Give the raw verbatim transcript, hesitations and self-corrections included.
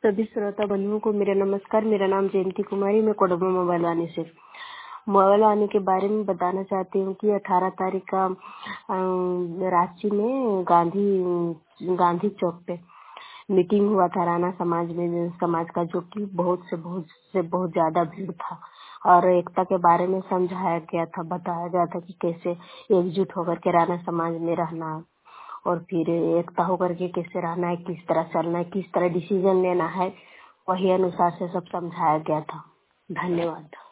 सभी श्रोता बंधुओं को मेरा नमस्कार। मेरा नाम जयंती कुमारी, मैं कोडरमा मोबाइल वानी से मोबाइल वानी के बारे में बताना चाहती हूँ कि अठारह तारीख का रांची में गांधी गांधी चौक पे मीटिंग हुआ था राणा समाज में समाज का, जो कि बहुत से बहुत से बहुत ज्यादा भीड़ था और एकता के बारे में समझाया गया था, बताया गया था कि कैसे एकजुट होकर के राणा समाज में रहना और फिर एकता होकर के कैसे रहना है, किस तरह चलना है, किस तरह डिसीजन लेना है, वही अनुसार से सब समझाया गया था। धन्यवाद।